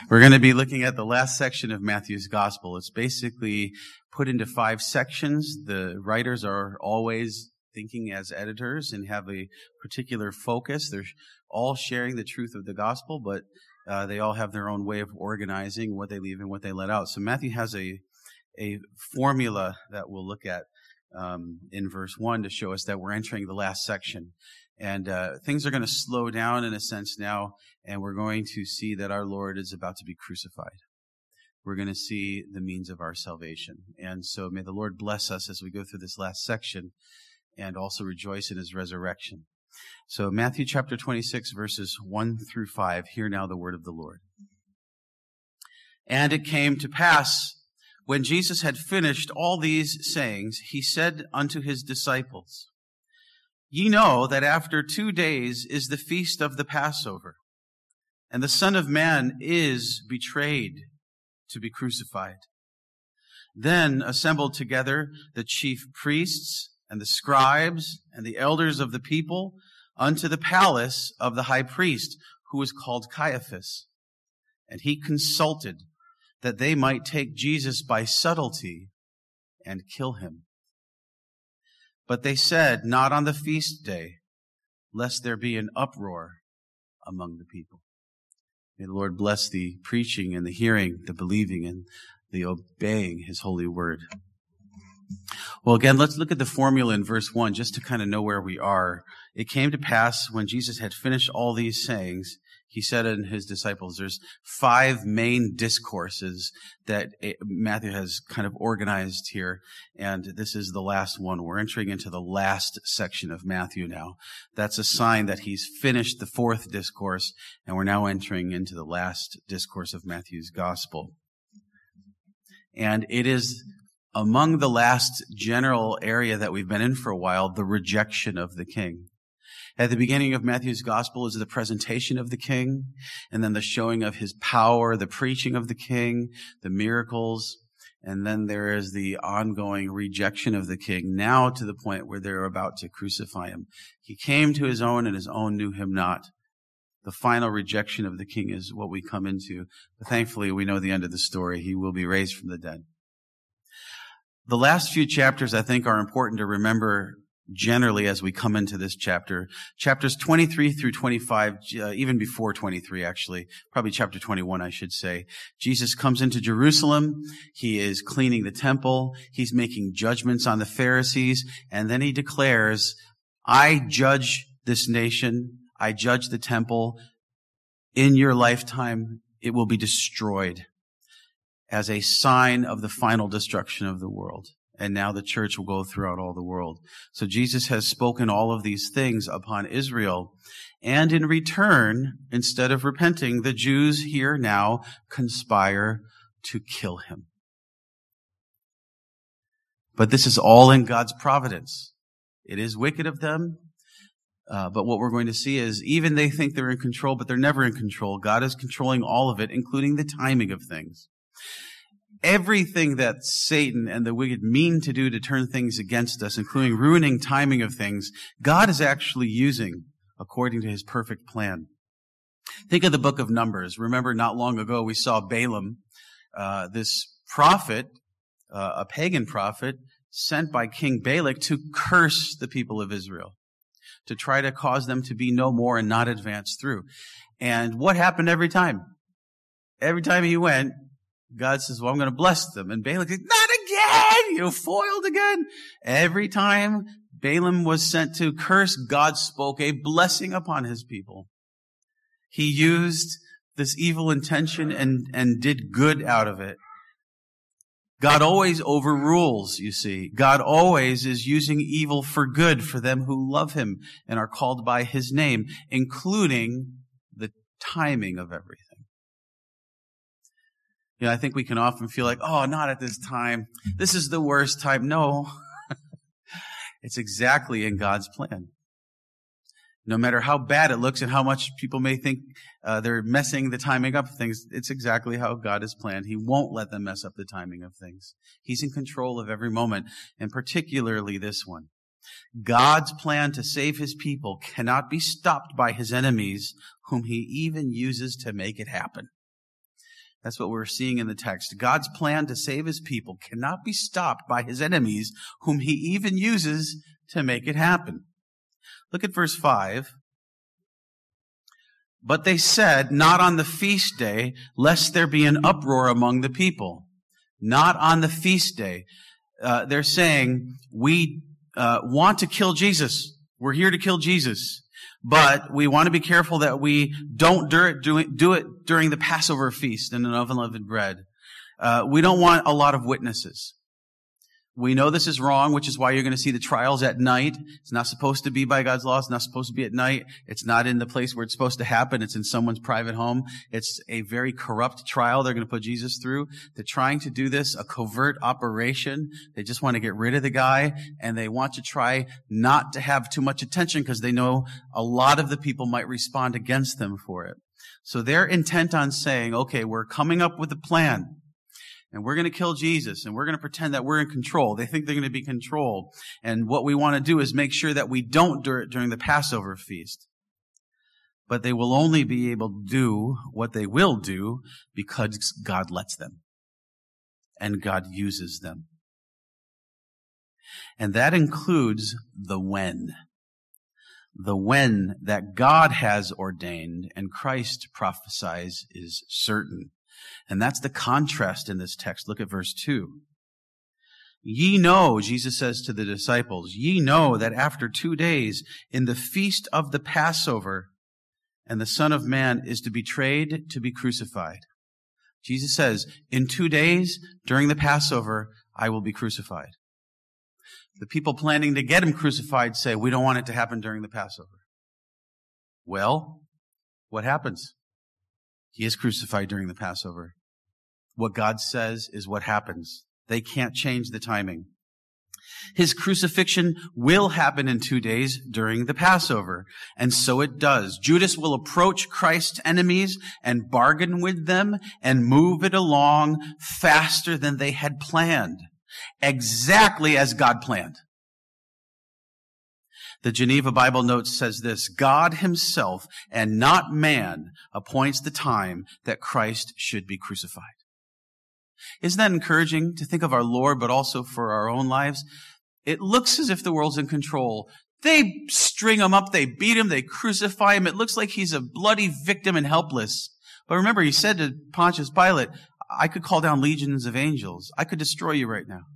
We're going to be looking at the last section of Matthew's Gospel. It's basically put into 5 sections. The writers are always thinking as editors and have a particular focus. They're all sharing the truth of the Gospel, but they all have their own way of organizing what they leave and what they let out. So Matthew has a formula that we'll look at in verse 1 to show us that we're entering the last section. And things are going to slow down in a sense now, and we're going to see that our Lord is about to be crucified. We're going to see the means of our salvation. And so may the Lord bless us as we go through this last section and also rejoice in his resurrection. So Matthew chapter 26, verses 1 through 5. Hear now the word of the Lord. And it came to pass, when Jesus had finished all these sayings, he said unto his disciples, Ye know that after 2 days is the feast of the Passover, and the Son of Man is betrayed to be crucified. Then assembled together the chief priests and the scribes and the elders of the people unto the palace of the high priest, who was called Caiaphas. And he consulted that they might take Jesus by subtlety and kill him. But they said, not on the feast day, lest there be an uproar among the people. May the Lord bless the preaching and the hearing, the believing and the obeying his holy word. Well, again, let's look at the formula in verse 1 just to kind of know where we are. It came to pass when Jesus had finished all these sayings, he said unto his disciples, there's 5 main discourses that Matthew has kind of organized here, and this is the last one. We're entering into the last section of Matthew now. That's a sign that he's finished the 4th discourse, and we're now entering into the last discourse of Matthew's gospel. And it is among the last general area that we've been in for a while, the rejection of the king. At the beginning of Matthew's gospel is the presentation of the king, and then the showing of his power, the preaching of the king, the miracles, and then there is the ongoing rejection of the king, now to the point where they're about to crucify him. He came to his own, and his own knew him not. The final rejection of the king is what we come into. But thankfully, we know the end of the story. He will be raised from the dead. The last few chapters, I think, are important to remember generally as we come into this chapter. Chapters 23 through 25, even before 23 actually, probably chapter 21 I should say. Jesus comes into Jerusalem. He is cleaning the temple. He's making judgments on the Pharisees. And then he declares, I judge this nation. I judge the temple. In your lifetime, it will be destroyed as a sign of the final destruction of the world. And now the church will go throughout all the world. So Jesus has spoken all of these things upon Israel. And in return, instead of repenting, the Jews here now conspire to kill him. But this is all in God's providence. It is wicked of them. But what we're going to see is even they think they're in control, but they're never in control. God is controlling all of it, including the timing of things. Everything that Satan and the wicked mean to do to turn things against us, including ruining timing of things, God is actually using according to his perfect plan. Think of the book of Numbers. Remember, not long ago, we saw Balaam, this prophet, a pagan prophet, sent by King Balak to curse the people of Israel, to try to cause them to be no more and not advance through. And what happened every time? Every time he went, God says, well, I'm going to bless them. And Balak said, not again! Foiled again. Every time Balaam was sent to curse, God spoke a blessing upon his people. He used this evil intention and did good out of it. God always overrules, you see. God always is using evil for good for them who love him and are called by his name, including the timing of everything. I think we can often feel like, oh, not at this time. This is the worst time. No, it's exactly in God's plan. No matter how bad it looks and how much people may think they're messing the timing up of things, it's exactly how God has planned. He won't let them mess up the timing of things. He's in control of every moment, and particularly this one. God's plan to save his people cannot be stopped by his enemies, whom he even uses to make it happen. That's what we're seeing in the text. God's plan to save his people cannot be stopped by his enemies, whom he even uses to make it happen. Look at verse 5. But they said, not on the feast day, lest there be an uproar among the people. Not on the feast day. They're saying, we want to kill Jesus. We're here to kill Jesus. But we want to be careful that we don't do it during the Passover feast and an unleavened bread. We don't want a lot of witnesses. We know this is wrong, which is why you're going to see the trials at night. It's not supposed to be by God's law. It's not supposed to be at night. It's not in the place where it's supposed to happen. It's in someone's private home. It's a very corrupt trial they're going to put Jesus through. They're trying to do this, a covert operation. They just want to get rid of the guy, and they want to try not to have too much attention because they know a lot of the people might respond against them for it. So they're intent on saying, okay, we're coming up with a plan. And we're going to kill Jesus, and we're going to pretend that we're in control. They think they're going to be controlled. And what we want to do is make sure that we don't do it during the Passover feast. But they will only be able to do what they will do because God lets them. And God uses them. And that includes the when. The when that God has ordained and Christ prophesies is certain. And that's the contrast in this text. Look at verse 2. Ye know, Jesus says to the disciples, ye know that after 2 days in the feast of the Passover, and the Son of Man is to be betrayed, to be crucified. Jesus says, in 2 days during the Passover, I will be crucified. The people planning to get him crucified say, we don't want it to happen during the Passover. Well, what happens? He is crucified during the Passover. What God says is what happens. They can't change the timing. His crucifixion will happen in 2 days during the Passover. And so it does. Judas will approach Christ's enemies and bargain with them and move it along faster than they had planned. Exactly as God planned. The Geneva Bible Notes says this, God himself and not man appoints the time that Christ should be crucified. Isn't that encouraging to think of our Lord, but also for our own lives? It looks as if the world's in control. They string him up, they beat him, they crucify him. It looks like he's a bloody victim and helpless. But remember, he said to Pontius Pilate, I could call down legions of angels. I could destroy you right now.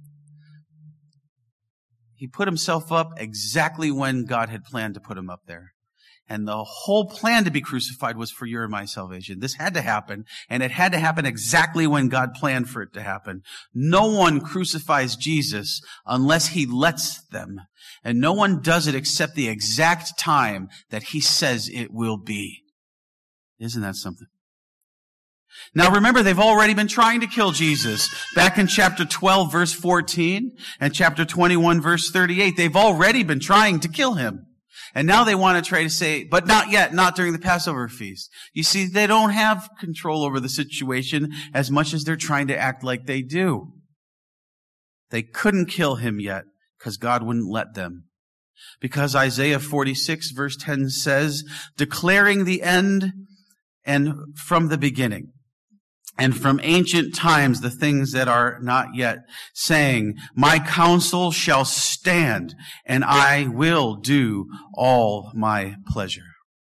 He put himself up exactly when God had planned to put him up there. And the whole plan to be crucified was for your and my salvation. This had to happen, and it had to happen exactly when God planned for it to happen. No one crucifies Jesus unless he lets them. And no one does it except the exact time that he says it will be. Isn't that something? Now remember, they've already been trying to kill Jesus. Back in chapter 12, verse 14, and chapter 21, verse 38, they've already been trying to kill him. And now they want to try to say, but not yet, not during the Passover feast. You see, they don't have control over the situation as much as they're trying to act like they do. They couldn't kill him yet because God wouldn't let them. Because Isaiah 46, verse 10 says, declaring the end and from the beginning, and from ancient times the things that are not yet, saying, my counsel shall stand, and I will do all my pleasure.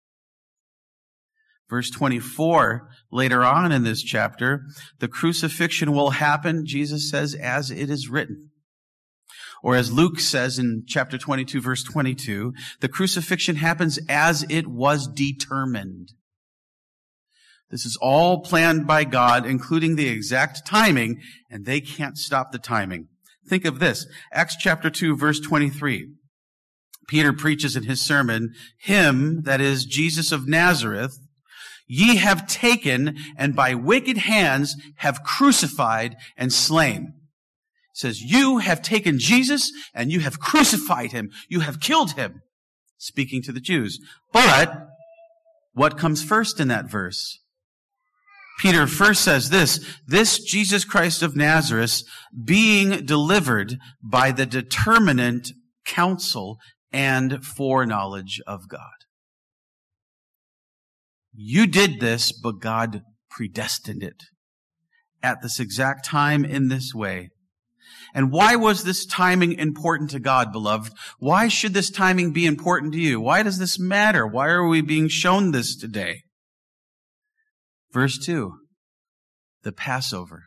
Verse 24, later on in this chapter, the crucifixion will happen, Jesus says, as it is written. Or as Luke says in chapter 22, verse 22, the crucifixion happens as it was determined. This is all planned by God, including the exact timing, and they can't stop the timing. Think of this. Acts chapter 2, verse 23. Peter preaches in his sermon, him, that is Jesus of Nazareth, ye have taken and by wicked hands have crucified and slain. It says, you have taken Jesus and you have crucified him. You have killed him. Speaking to the Jews. But what comes first in that verse? Peter first says this Jesus Christ of Nazareth being delivered by the determinate counsel and foreknowledge of God. You did this, but God predestined it. at this exact time in this way. And why was this timing important to God, beloved? Why should this timing be important to you? Why does this matter? Why are we being shown this today? Verse 2, the Passover.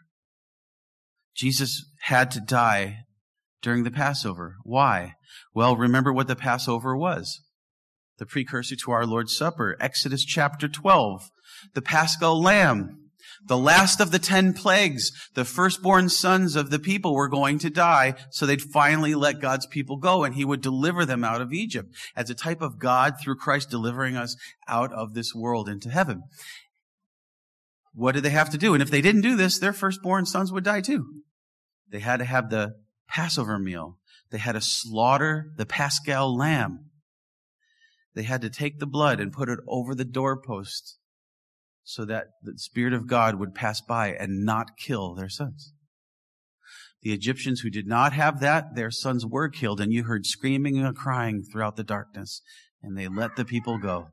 Jesus had to die during the Passover. Why? Well, remember what the Passover was. The precursor to our Lord's Supper, Exodus chapter 12, the Paschal Lamb. The last of the 10 plagues, the firstborn sons of the people were going to die, so they'd finally let God's people go, and he would deliver them out of Egypt as a type of God through Christ delivering us out of this world into heaven. What did they have to do? And if they didn't do this, their firstborn sons would die too. They had to have the Passover meal. They had to slaughter the Paschal lamb. They had to take the blood and put it over the doorpost, so that the Spirit of God would pass by and not kill their sons. The Egyptians who did not have that, their sons were killed, and you heard screaming and crying throughout the darkness, and they let the people go.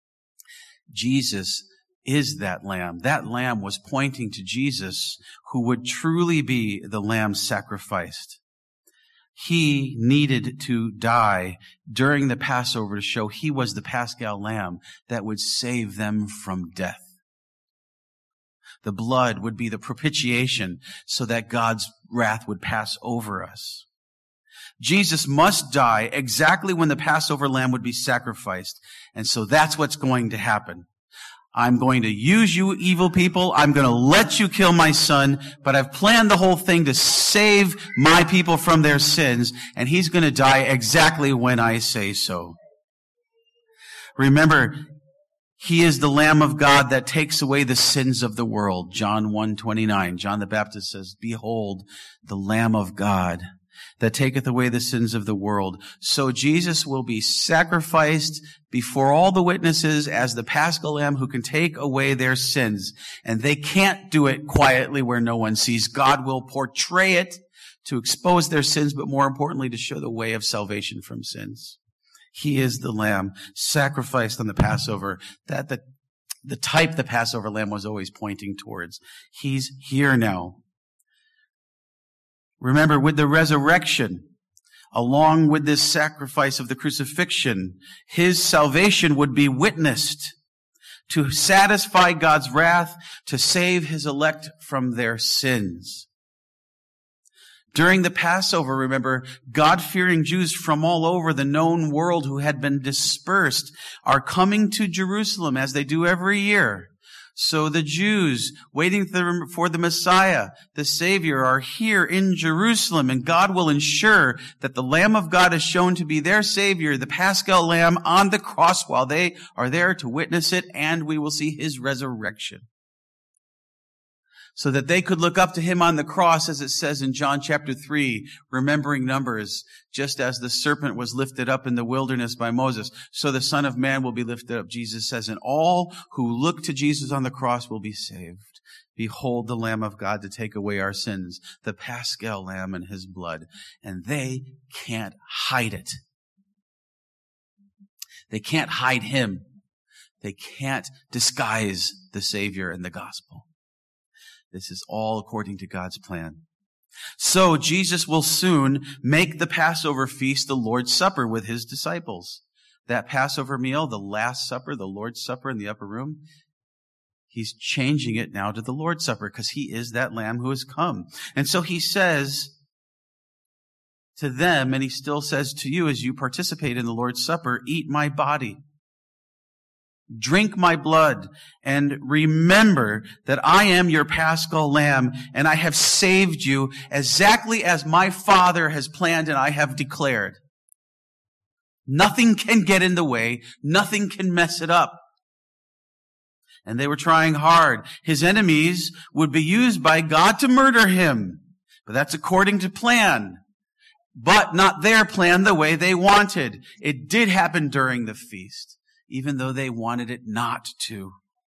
Jesus is that lamb. That lamb was pointing to Jesus, who would truly be the lamb sacrificed. He needed to die during the Passover to show he was the Paschal lamb that would save them from death. The blood would be the propitiation so that God's wrath would pass over us. Jesus must die exactly when the Passover lamb would be sacrificed. And so that's what's going to happen. I'm going to use you evil people. I'm going to let you kill my son, but I've planned the whole thing to save my people from their sins, and he's going to die exactly when I say so. Remember, he is the Lamb of God that takes away the sins of the world. John 1:29. John the Baptist says, "Behold, the Lamb of God that taketh away the sins of the world." So Jesus will be sacrificed before all the witnesses as the Paschal Lamb who can take away their sins. And they can't do it quietly where no one sees. God will portray it to expose their sins, but more importantly, to show the way of salvation from sins. He is the Lamb sacrificed on the Passover, that the type the Passover Lamb was always pointing towards. He's here now. Remember, with the resurrection, along with this sacrifice of the crucifixion, his salvation would be witnessed to satisfy God's wrath, to save his elect from their sins. During the Passover, remember, God-fearing Jews from all over the known world who had been dispersed are coming to Jerusalem as they do every year. So the Jews waiting for the Messiah, the Savior, are here in Jerusalem, and God will ensure that the Lamb of God is shown to be their Savior, the Paschal Lamb on the cross while they are there to witness it, and we will see his resurrection. So that they could look up to him on the cross, as it says in John chapter 3, remembering Numbers, just as the serpent was lifted up in the wilderness by Moses, so the Son of Man will be lifted up, Jesus says, and all who look to Jesus on the cross will be saved. Behold the Lamb of God to take away our sins, the Paschal Lamb and his blood. And they can't hide it. They can't hide him. They can't disguise the Savior and the gospel. This is all according to God's plan. So Jesus will soon make the Passover feast the Lord's Supper with his disciples. That Passover meal, the Last Supper, the Lord's Supper in the upper room, he's changing it now to the Lord's Supper because he is that Lamb who has come. And so he says to them, and he still says to you as you participate in the Lord's Supper, eat my body. Drink my blood, and remember that I am your Paschal Lamb, and I have saved you exactly as my Father has planned and I have declared. Nothing can get in the way. Nothing can mess it up. And they were trying hard. His enemies would be used by God to murder him. But that's according to plan. But not their plan, the way they wanted. It did happen during the feast, even though they wanted it not to.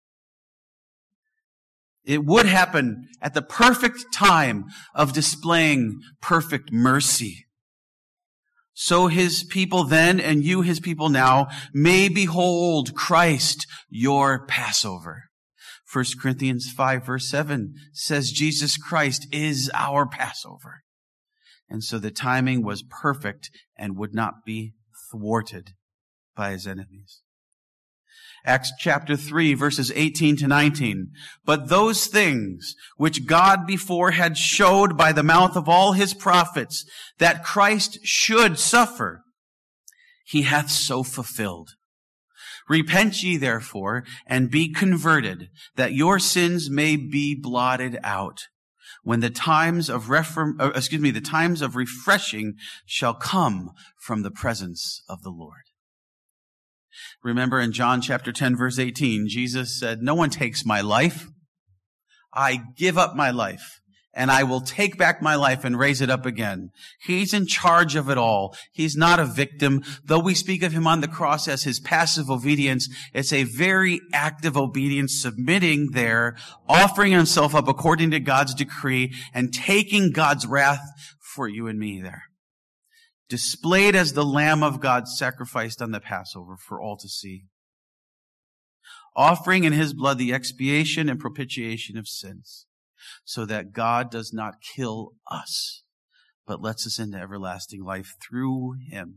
It would happen at the perfect time of displaying perfect mercy. So his people then, and you his people now, may behold Christ, your Passover. 1 Corinthians 5 verse 7 says Jesus Christ is our Passover. And so the timing was perfect and would not be thwarted by his enemies. Acts chapter 3 verses 18 to 19. But those things which God before had showed by the mouth of all his prophets that Christ should suffer, he hath so fulfilled. Repent ye therefore and be converted, that your sins may be blotted out, when the times of refreshing shall come from the presence of the Lord. Remember in John chapter 10 verse 18, Jesus said, "No one takes my life. I give up my life, and I will take back my life and raise it up again." He's in charge of it all. He's not a victim. Though we speak of him on the cross as his passive obedience, it's a very active obedience, submitting there, offering himself up according to God's decree, and taking God's wrath for you and me there. Displayed as the Lamb of God sacrificed on the Passover for all to see. Offering in his blood the expiation and propitiation of sins, so that God does not kill us, but lets us into everlasting life through him.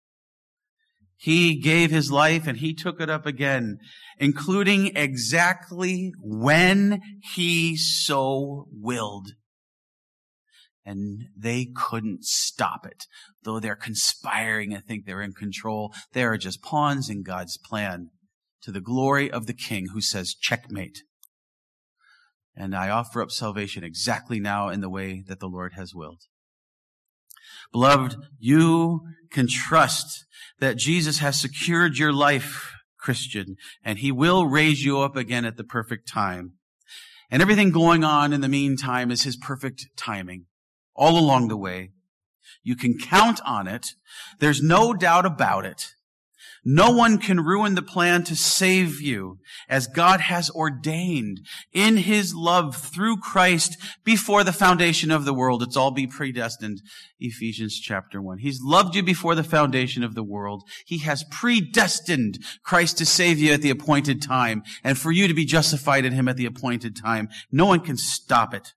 He gave his life and he took it up again, including exactly when he so willed. And they couldn't stop it. Though they're conspiring and think they're in control, they are just pawns in God's plan to the glory of the King who says, checkmate. And I offer up salvation exactly now in the way that the Lord has willed. Beloved, you can trust that Jesus has secured your life, Christian, and he will raise you up again at the perfect time. And everything going on in the meantime is his perfect timing. All along the way. You can count on it. There's no doubt about it. No one can ruin the plan to save you, as God has ordained in his love through Christ before the foundation of the world. It's all be predestined. Ephesians chapter 1. He's loved you before the foundation of the world. He has predestined Christ to save you at the appointed time, and for you to be justified in him at the appointed time. No one can stop it.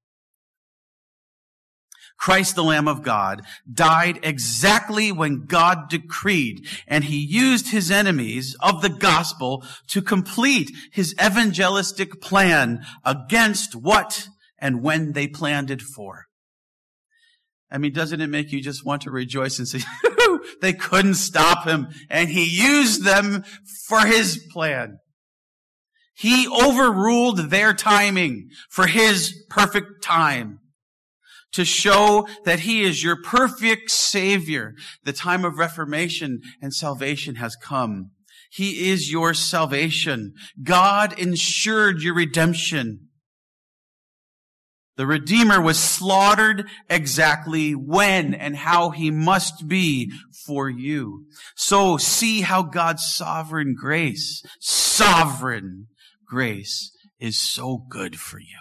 Christ, the Lamb of God, died exactly when God decreed, and he used his enemies of the gospel to complete his evangelistic plan against what and when they planned it for. I mean, doesn't it make you just want to rejoice and say, they couldn't stop him, and he used them for his plan. He overruled their timing for his perfect time, to show that he is your perfect Savior. The time of reformation and salvation has come. He is your salvation. God ensured your redemption. The Redeemer was slaughtered exactly when and how he must be for you. So see how God's sovereign grace is so good for you.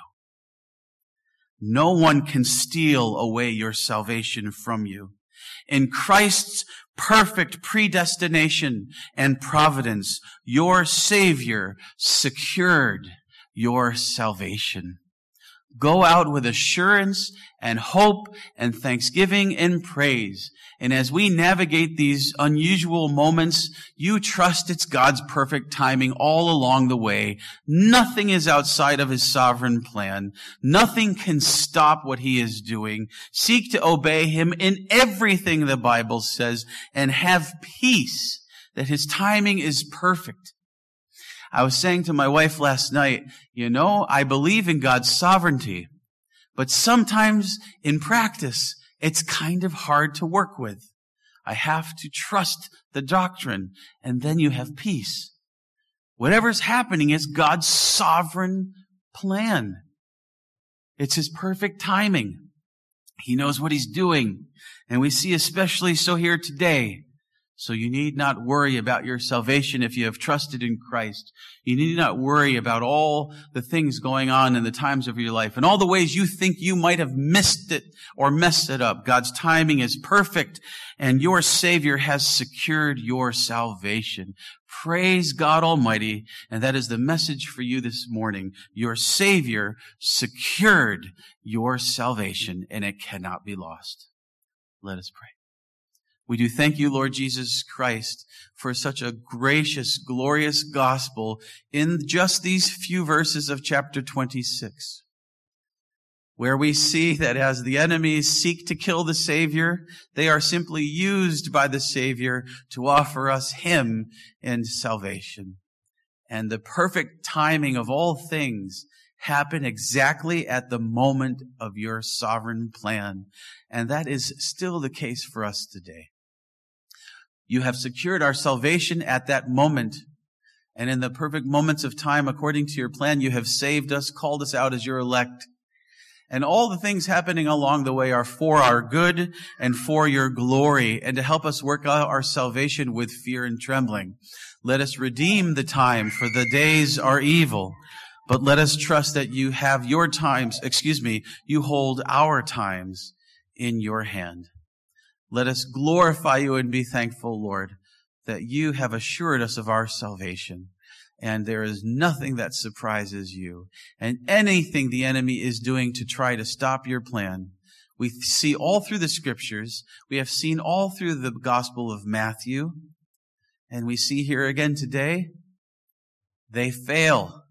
No one can steal away your salvation from you. In Christ's perfect predestination and providence, your Savior secured your salvation. Go out with assurance and hope and thanksgiving and praise. And as we navigate these unusual moments, you trust it's God's perfect timing all along the way. Nothing is outside of his sovereign plan. Nothing can stop what he is doing. Seek to obey him in everything the Bible says, and have peace that his timing is perfect. I was saying to my wife last night, I believe in God's sovereignty, but sometimes in practice, it's kind of hard to work with. I have to trust the doctrine, and then you have peace. Whatever's happening is God's sovereign plan. It's his perfect timing. He knows what he's doing, and we see especially so here today. So you need not worry about your salvation if you have trusted in Christ. You need not worry about all the things going on in the times of your life and all the ways you think you might have missed it or messed it up. God's timing is perfect, and your Savior has secured your salvation. Praise God Almighty, and that is the message for you this morning. Your Savior secured your salvation, and it cannot be lost. Let us pray. We do thank you, Lord Jesus Christ, for such a gracious, glorious gospel in just these few verses of chapter 26, where we see that as the enemies seek to kill the Savior, they are simply used by the Savior to offer us Him in salvation. And the perfect timing of all things happen exactly at the moment of your sovereign plan. And that is still the case for us today. You have secured our salvation at that moment. And in the perfect moments of time, according to your plan, you have saved us, called us out as your elect. And all the things happening along the way are for our good and for your glory, and to help us work out our salvation with fear and trembling. Let us redeem the time, for the days are evil. But let us trust that you have your times, you hold our times in your hand. Let us glorify you and be thankful, Lord, that you have assured us of our salvation. And there is nothing that surprises you. And anything the enemy is doing to try to stop your plan, we see all through the scriptures. We have seen all through the Gospel of Matthew. And we see here again today, they fail.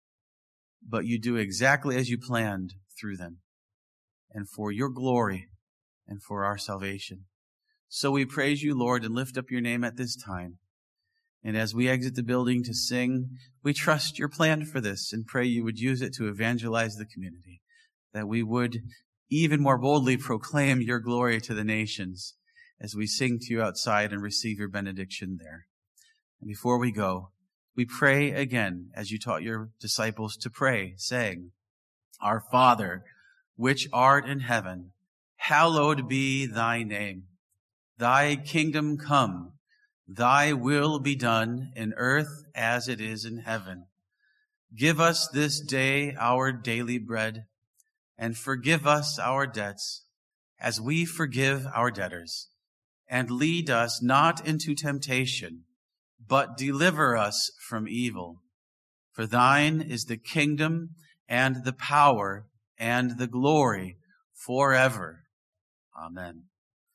But you do exactly as you planned through them, and for your glory and for our salvation. So we praise you, Lord, and lift up your name at this time. And as we exit the building to sing, we trust your plan for this and pray you would use it to evangelize the community, that we would even more boldly proclaim your glory to the nations as we sing to you outside and receive your benediction there. And before we go, we pray again, as you taught your disciples to pray, saying, Our Father, which art in heaven, hallowed be thy name. Thy kingdom come, thy will be done in earth as it is in heaven. Give us this day our daily bread, and forgive us our debts, as we forgive our debtors. And lead us not into temptation, but deliver us from evil. For thine is the kingdom and the power and the glory forever. Amen.